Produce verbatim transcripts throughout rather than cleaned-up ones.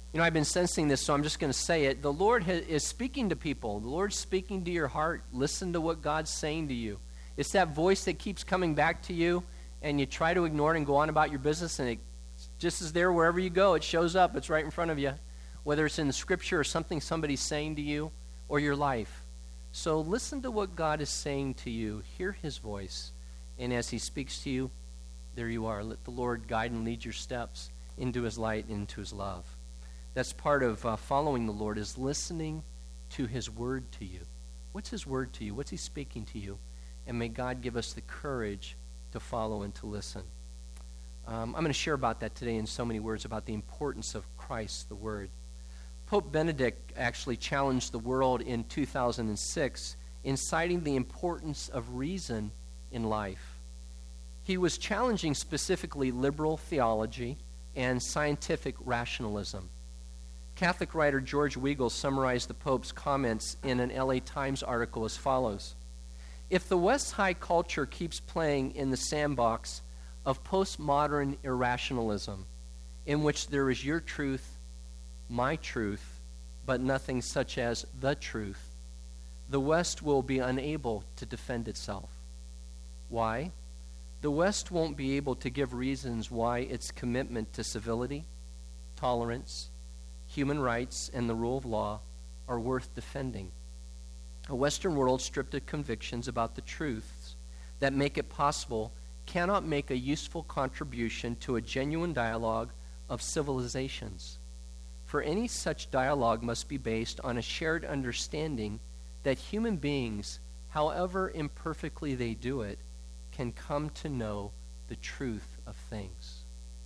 You know, I've been sensing this, so I'm just going to say it. The Lord ha- is speaking to people. The Lord's speaking to your heart. Listen to what God's saying to you. It's that voice that keeps coming back to you, and you try to ignore it and go on about your business, and it just is there wherever you go. It shows up. It's right in front of you, whether it's in the Scripture or something somebody's saying to you or your life. So listen to what God is saying to you. Hear his voice. And as he speaks to you, there you are. Let the Lord guide and lead your steps into his light, into his love. That's part of uh, following the Lord, is listening to his word to you. What's his word to you? What's he speaking to you? And may God give us the courage to follow and to listen. Um, I'm going to share about that today in so many words, about the importance of Christ, the Word. Pope Benedict actually challenged the world in two thousand six in citing the importance of reason in life. He was challenging specifically liberal theology and scientific rationalism. Catholic writer George Weigel summarized the Pope's comments in an L A Times article as follows: "If the West's high culture keeps playing in the sandbox of postmodern irrationalism, in which there is your truth, my truth, but nothing such as the truth, the West will be unable to defend itself. Why? The West won't be able to give reasons why its commitment to civility, tolerance, human rights, and the rule of law are worth defending. A Western world stripped of convictions about the truths that make it possible cannot make a useful contribution to a genuine dialogue of civilizations. For any such dialogue must be based on a shared understanding that human beings, however imperfectly they do it, can come to know the truth of things."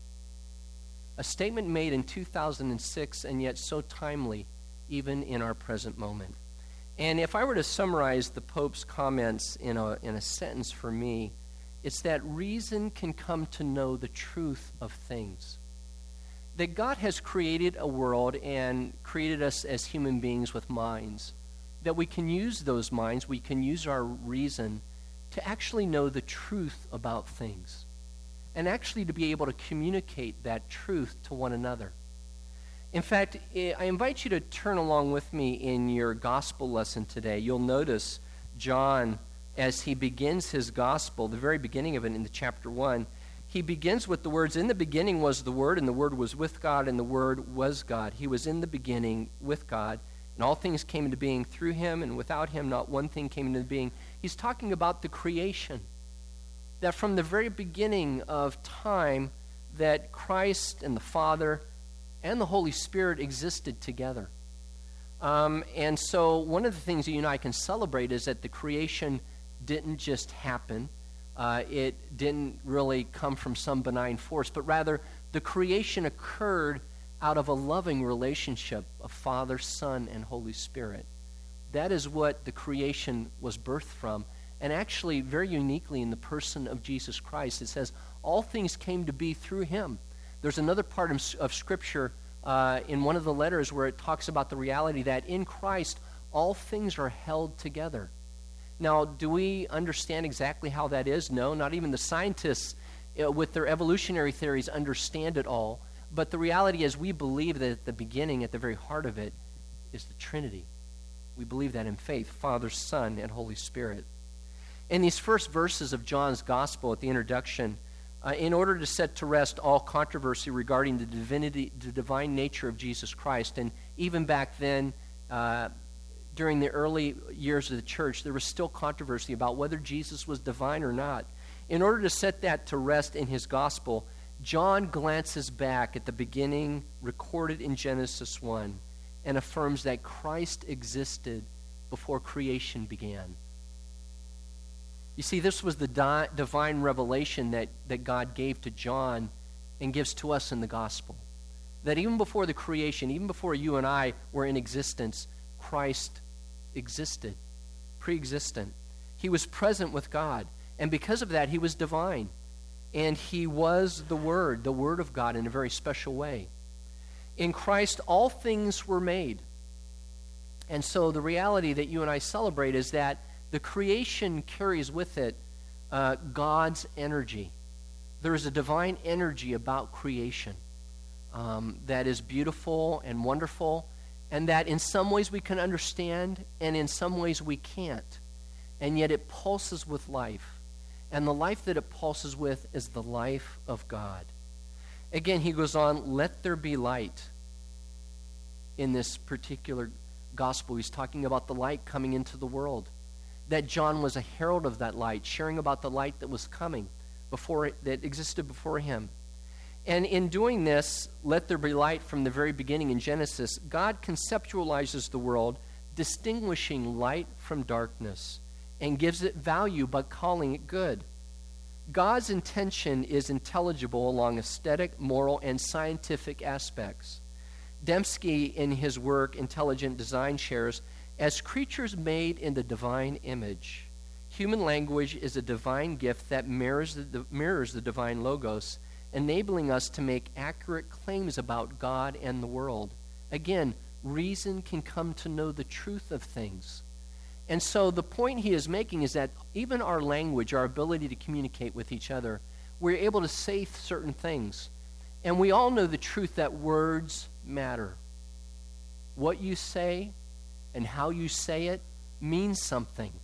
A statement made in two thousand six, and yet so timely, even in our present moment. And if I were to summarize the Pope's comments in a, in a sentence for me, it's that reason can come to know the truth of things. That God has created a world and created us as human beings with minds. That we can use those minds, we can use our reason to actually know the truth about things. And actually to be able to communicate that truth to one another. In fact, I invite you to turn along with me in your gospel lesson today. You'll notice John, as he begins his gospel, the very beginning of it in the chapter one, he begins with the words, "In the beginning was the Word, and the Word was with God, and the Word was God. He was in the beginning with God, and all things came into being through him, and without him not one thing came into being." He's talking about the creation. That from the very beginning of time, that Christ and the Father and the Holy Spirit existed together. Um, and so one of the things that you and I can celebrate is that the creation didn't just happen. Uh, it didn't really come from some benign force, but rather the creation occurred out of a loving relationship of Father, Son, and Holy Spirit. That is what the creation was birthed from. And actually, very uniquely in the person of Jesus Christ, it says, all things came to be through him. There's another part of, of Scripture uh, in one of the letters where it talks about the reality that in Christ, all things are held together. Now, do we understand exactly how that is? No, not even the scientists uh, with their evolutionary theories understand it all. But the reality is we believe that at the beginning, at the very heart of it, is the Trinity. We believe that in faith, Father, Son, and Holy Spirit. In these first verses of John's Gospel at the introduction, uh, in order to set to rest all controversy regarding the divinity, the divine nature of Jesus Christ, and even back then, uh, during the early years of the church, there was still controversy about whether Jesus was divine or not. In order to set that to rest in his Gospel, John glances back at the beginning recorded in Genesis one and affirms that Christ existed before creation began. You see, this was the di- divine revelation that, that God gave to John and gives to us in the gospel. That even before the creation, even before you and I were in existence, Christ existed, pre-existent. He was present with God, and because of that, he was divine. And he was the Word, the Word of God in a very special way. In Christ, all things were made. And so the reality that you and I celebrate is that the creation carries with it uh, God's energy. There is a divine energy about creation. um, that is beautiful and wonderful, and that in some ways we can understand, and in some ways we can't. And yet it pulses with life. And the life that it pulses with is the life of God. Again, he goes on, let there be light. In this particular gospel, he's talking about the light coming into the world. That John was a herald of that light, sharing about the light that was coming, before it, that existed before him. And in doing this, let there be light from the very beginning in Genesis, God conceptualizes the world, distinguishing light from darkness, and gives it value by calling it good. God's intention is intelligible along aesthetic, moral, and scientific aspects. Dembski, in his work Intelligent Design, shares, as creatures made in the divine image, human language is a divine gift that mirrors the, mirrors the divine logos, enabling us to make accurate claims about God and the world. Again, reason can come to know the truth of things. And so the point he is making is that even our language, our ability to communicate with each other, we're able to say certain things. And we all know the truth that words matter. What you say and how you say it means something.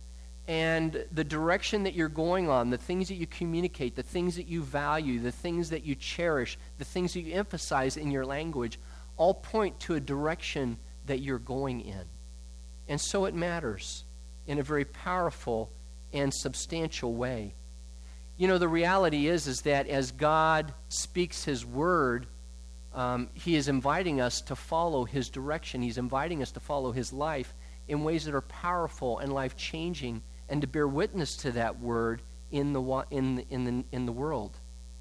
And the direction that you're going on, the things that you communicate, the things that you value, the things that you cherish, the things that you emphasize in your language, all point to a direction that you're going in. And so it matters in a very powerful and substantial way. You know, the reality is, is that as God speaks his word, um, he is inviting us to follow his direction. He's inviting us to follow his life in ways that are powerful and life-changing, and to bear witness to that word in the, in the, in the, in the world.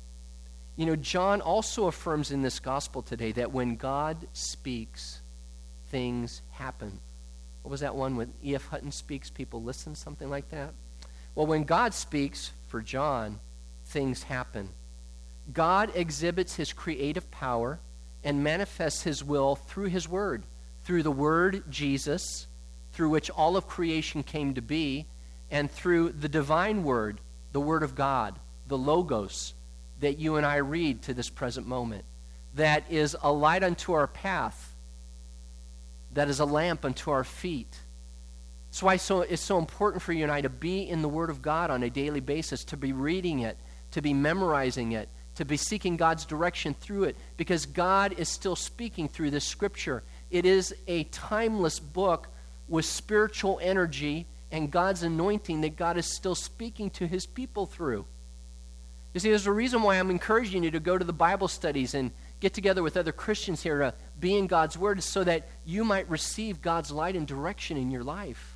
You know, John also affirms in this gospel today that when God speaks, things happen. What was that one when E F Hutton speaks, people listen, something like that? Well, when God speaks, for John, things happen. God exhibits his creative power and manifests his will through his word, through the word Jesus, through which all of creation came to be, and through the divine word, the word of God, the Logos, that you and I read to this present moment, that is a light unto our path, that is a lamp unto our feet. That's why so, it's so important for you and I to be in the Word of God on a daily basis, to be reading it, to be memorizing it, to be seeking God's direction through it, because God is still speaking through this Scripture. It is a timeless book with spiritual energy and God's anointing that God is still speaking to his people through. You see, there's a reason why I'm encouraging you to go to the Bible studies and get together with other Christians here to be in God's Word, so that you might receive God's light and direction in your life.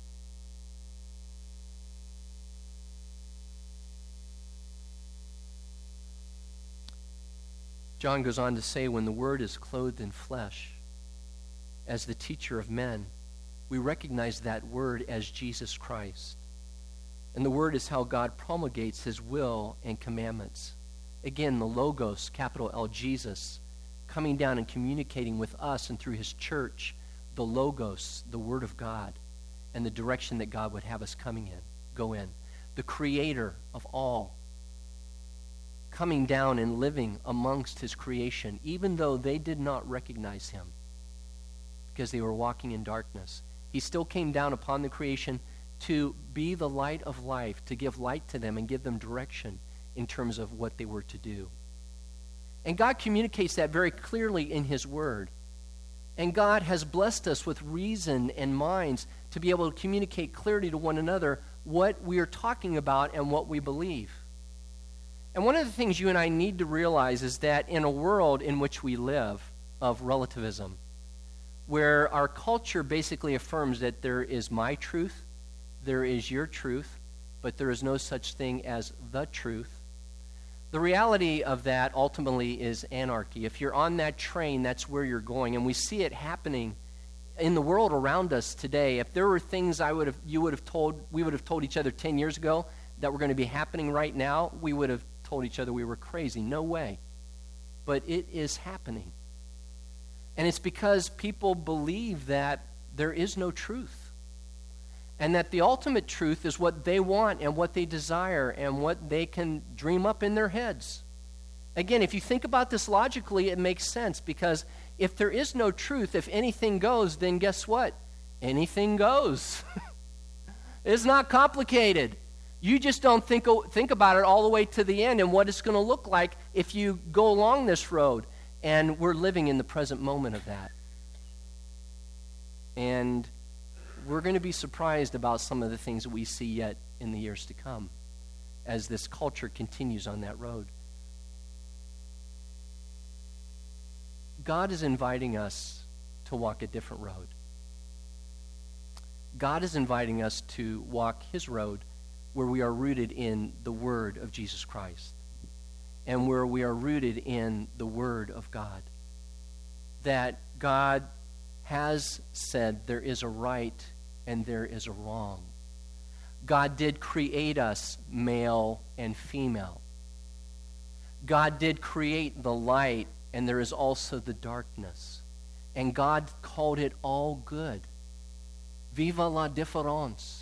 John goes on to say, when the Word is clothed in flesh, as the teacher of men, we recognize that Word as Jesus Christ. And the Word is how God promulgates his will and commandments. Again, the Logos, capital L, Jesus, coming down and communicating with us and through his church, the Logos, the Word of God, and the direction that God would have us coming in, go in. The Creator of all, coming down and living amongst his creation, even though they did not recognize him because they were walking in darkness. He still came down upon the creation to be the light of life, to give light to them and give them direction in terms of what they were to do. And God communicates that very clearly in his word. And God has blessed us with reason and minds to be able to communicate clearly to one another what we are talking about and what we believe. And one of the things you and I need to realize is that in a world in which we live of relativism, where our culture basically affirms that there is my truth, there is your truth, but there is no such thing as the truth, the reality of that ultimately is anarchy. If you're on that train, that's where you're going. And we see it happening in the world around us today. If there were things I would have, you would have told, we would have told each other ten years ago that were going to be happening right now, we would have told each other we were crazy. No way. But it is happening. And it's because people believe that there is no truth. And that the ultimate truth is what they want and what they desire and what they can dream up in their heads. Again, if you think about this logically, it makes sense, because if there is no truth, if anything goes, then guess what? Anything goes. It's not complicated. You just don't think, think about it all the way to the end and what it's going to look like if you go along this road. And we're living in the present moment of that. And we're going to be surprised about some of the things that we see yet in the years to come as this culture continues on that road. God is inviting us to walk a different road. God is inviting us to walk his road where we are rooted in the Word of Jesus Christ and where we are rooted in the Word of God. That God has said there is a right and there is a wrong. God did create us male and female. God did create the light, and there is also the darkness. And God called it all good. Viva la différence.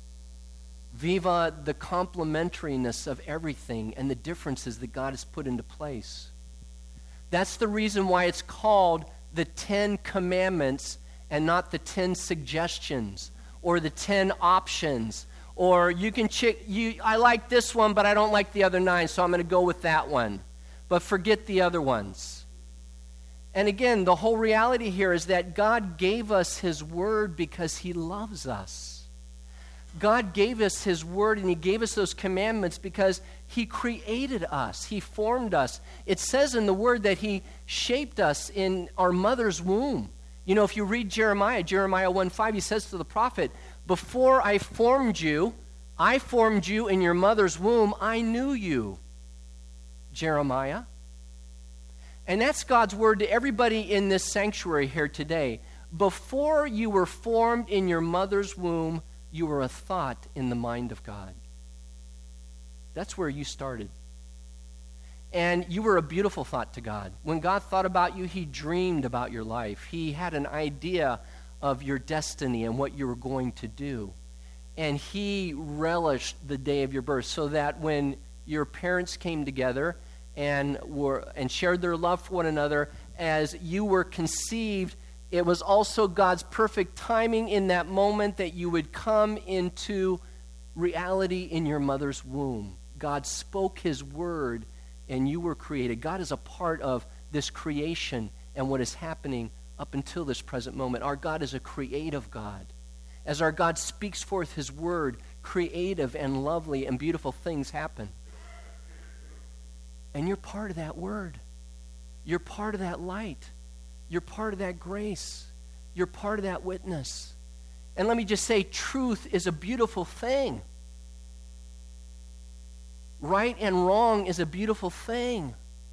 Viva the complementariness of everything and the differences that God has put into place. That's the reason why it's called the Ten Commandments and not the Ten Suggestions or the Ten Options. Or you can check, you, I like this one, but I don't like the other nine, so I'm going to go with that one. But forget the other ones. And again, the whole reality here is that God gave us his word because he loves us. God gave us his word and he gave us those commandments because he created us. He formed us. It says in the word that he shaped us in our mother's womb. You know, if you read Jeremiah, Jeremiah one five, he says to the prophet, before I formed you, I formed you in your mother's womb. I knew you, Jeremiah. And that's God's word to everybody in this sanctuary here today. Before you were formed in your mother's womb, you were a thought in the mind of God. That's where you started. And you were a beautiful thought to God. When God thought about you, he dreamed about your life. He had an idea of your destiny and what you were going to do. And he relished the day of your birth so that when your parents came together and were and shared their love for one another, as you were conceived, it was also God's perfect timing in that moment that you would come into reality in your mother's womb. God spoke his word and you were created. God is a part of this creation and what is happening up until this present moment. Our God is a creative God. As our God speaks forth his word, creative and lovely and beautiful things happen. And you're part of that word. You're part of that light. You're part of that grace. You're part of that witness. And let me just say, truth is a beautiful thing. Right and wrong is a beautiful thing.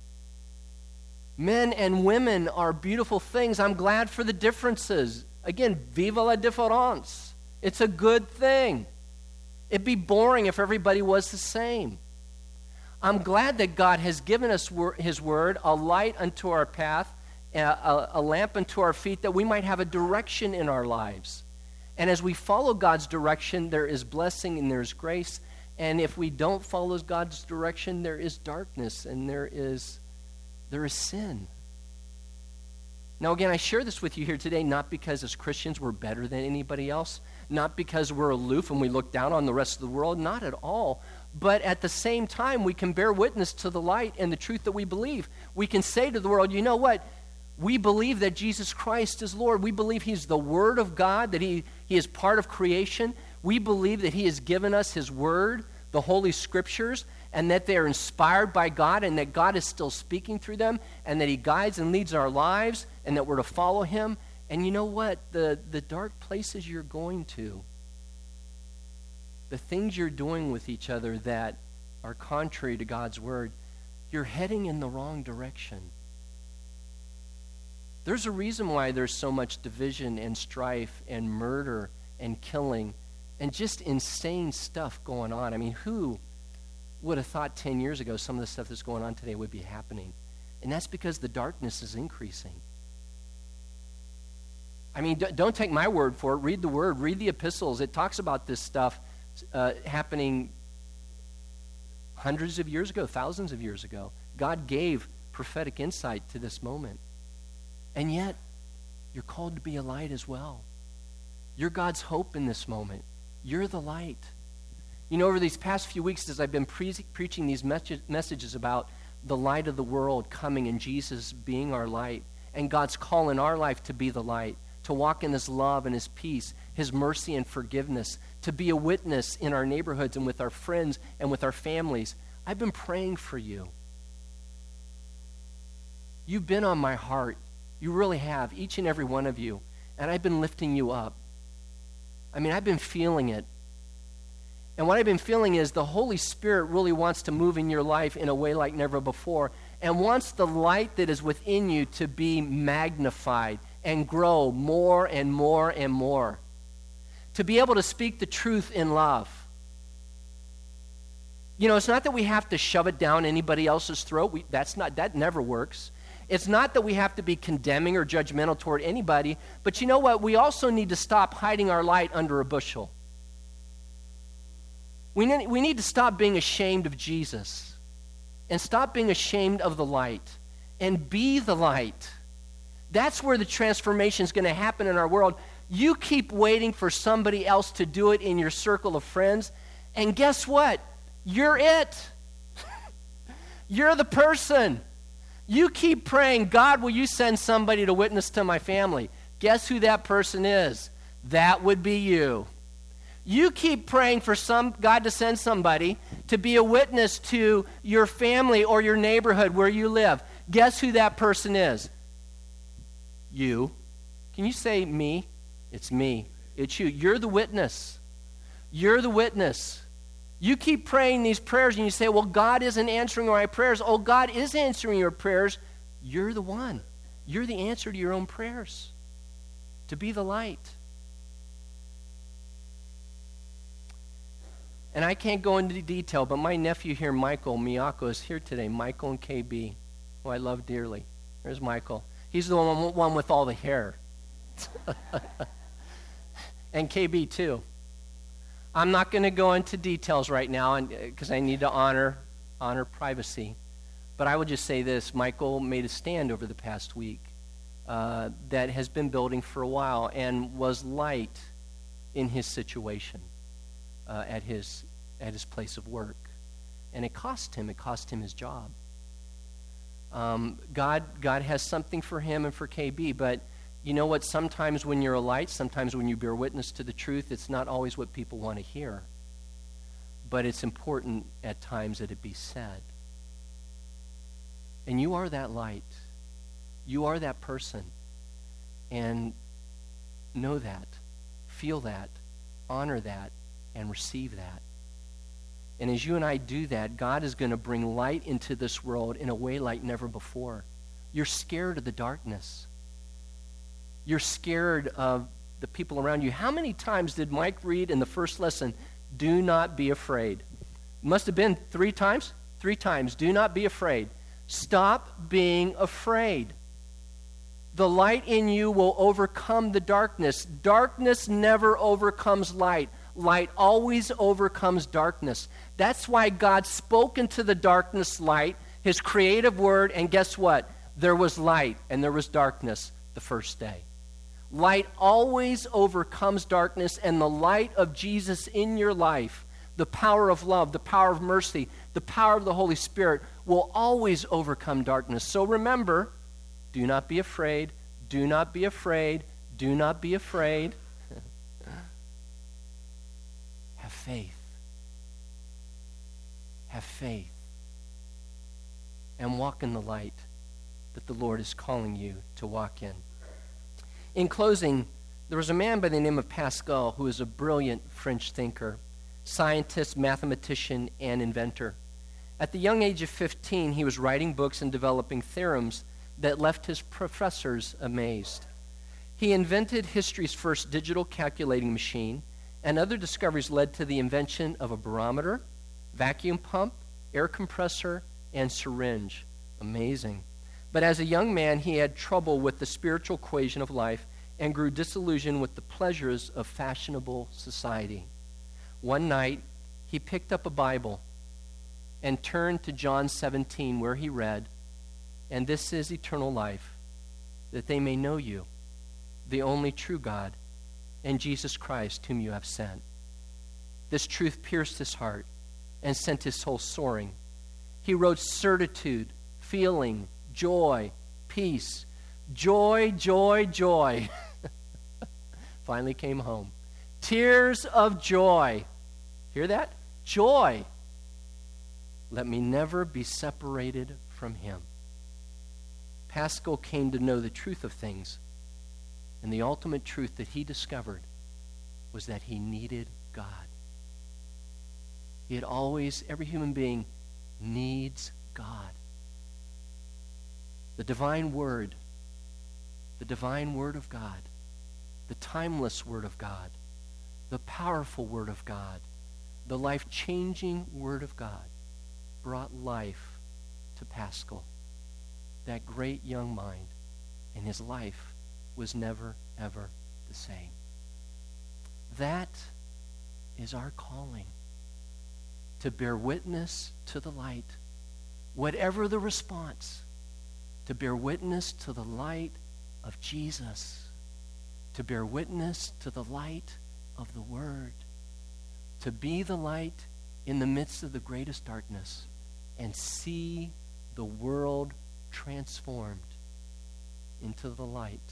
Men and women are beautiful things. I'm glad for the differences. Again, viva la différence. It's a good thing. It'd be boring if everybody was the same. I'm glad that God has given us his word, a light unto our path, a, a lamp unto our feet, that we might have a direction in our lives. And as we follow God's direction, there is blessing and there's grace. And if we don't follow God's direction, there is darkness and there is there is sin. Now, again, I share this with you here today not because as Christians we're better than anybody else, not because we're aloof and we look down on the rest of the world, not at all. But at the same time, we can bear witness to the light and the truth that we believe. We can say to the world, you know what? We believe that Jesus Christ is Lord. We believe he's the Word of God, that he, he is part of creation. We believe that he has given us his Word, the Holy Scriptures, and that they are inspired by God and that God is still speaking through them and that he guides and leads our lives and that we're to follow him. And you know what? The, the dark places you're going to, the things you're doing with each other that are contrary to God's word, you're heading in the wrong direction. There's a reason why there's so much division and strife and murder and killing and just insane stuff going on. I mean, who would have thought ten years ago some of the stuff that's going on today would be happening? And that's because the darkness is increasing. I mean, d- don't take my word for it. Read the word. Read the epistles. It talks about this stuff uh, happening hundreds of years ago, thousands of years ago. God gave prophetic insight to this moment. And yet, you're called to be a light as well. You're God's hope in this moment. You're the light. You know, over these past few weeks, as I've been pre- preaching these mes- messages about the light of the world coming and Jesus being our light, and God's call in our life to be the light, to walk in his love and his peace, his mercy and forgiveness, to be a witness in our neighborhoods and with our friends and with our families. I've been praying for you. You've been on my heart. You really have, each and every one of you. And I've been lifting you up. I mean, I've been feeling it. And what I've been feeling is the Holy Spirit really wants to move in your life in a way like never before, and wants the light that is within you to be magnified and grow more and more and more. To be able to speak the truth in love. You know, it's not that we have to shove it down anybody else's throat. We, that's not, that never works. It's not that we have to be condemning or judgmental toward anybody, but you know what? We also need to stop hiding our light under a bushel. We need, we need to stop being ashamed of Jesus and stop being ashamed of the light and be the light. That's where the transformation is going to happen in our world. You keep waiting for somebody else to do it in your circle of friends, and guess what? You're it. You're the person. You keep praying, God, will you send somebody to witness to my family? Guess who that person is? That would be you. You keep praying for some God to send somebody to be a witness to your family or your neighborhood where you live. Guess who that person is? You. Can you say me? It's me. It's you. You're the witness. You're the witness. You keep praying these prayers and you say, well, God isn't answering my prayers. Oh, God is answering your prayers. You're the one. You're the answer to your own prayers. To be the light. And I can't go into detail, but my nephew here, Michael Miyako, is here today. Michael and K B, who I love dearly. There's Michael. He's the one, one with all the hair. And K B, too. I'm not going to go into details right now because I need to honor honor privacy. But I will just say this. Michael made a stand over the past week uh, that has been building for a while and was light in his situation uh, at his at his place of work. And it cost him. It cost him his job. Um, God, God has something for him and for K B, but you know what? Sometimes when you're a light, sometimes when you bear witness to the truth, it's not always what people want to hear. But it's important at times that it be said. And you are that light. You are that person. And know that, feel that, honor that, and receive that. And as you and I do that, God is going to bring light into this world in a way like never before. You're scared of the darkness. You're scared of the people around you. How many times did Mike read in the first lesson, do not be afraid? Must have been three times? Three times. Do not be afraid. Stop being afraid. The light in you will overcome the darkness. Darkness never overcomes light. Light always overcomes darkness. That's why God spoke into the darkness light, his creative word, and guess what? There was light and there was darkness the first day. Light always overcomes darkness, and the light of Jesus in your life, the power of love, the power of mercy, the power of the Holy Spirit will always overcome darkness. So remember, do not be afraid, do not be afraid, do not be afraid. Have faith. Have faith. And walk in the light that the Lord is calling you to walk in. In closing, there was a man by the name of Pascal who was a brilliant French thinker, scientist, mathematician, and inventor. At the young age of fifteen, he was writing books and developing theorems that left his professors amazed. He invented history's first digital calculating machine, and other discoveries led to the invention of a barometer, vacuum pump, air compressor, and syringe. Amazing. But as a young man, he had trouble with the spiritual equation of life and grew disillusioned with the pleasures of fashionable society. One night, he picked up a Bible and turned to John seventeen, where he read, "And this is eternal life, that they may know you, the only true God, and Jesus Christ, whom you have sent." This truth pierced his heart and sent his soul soaring. He wrote certitude, feeling, joy, peace. Joy, joy, joy. Finally came home. Tears of joy. Hear that? Joy. Let me never be separated from him. Pascal came to know the truth of things, and the ultimate truth that he discovered was that he needed God. He had always, every human being needs God. The divine word, the divine word of God, the timeless word of God, the powerful word of God, the life-changing word of God brought life to Pascal, that great young mind, and his life was never, ever the same. That is our calling, to bear witness to the light, whatever the response, to bear witness to the light of Jesus, to bear witness to the light of the Word, to be the light in the midst of the greatest darkness and see the world transformed into the light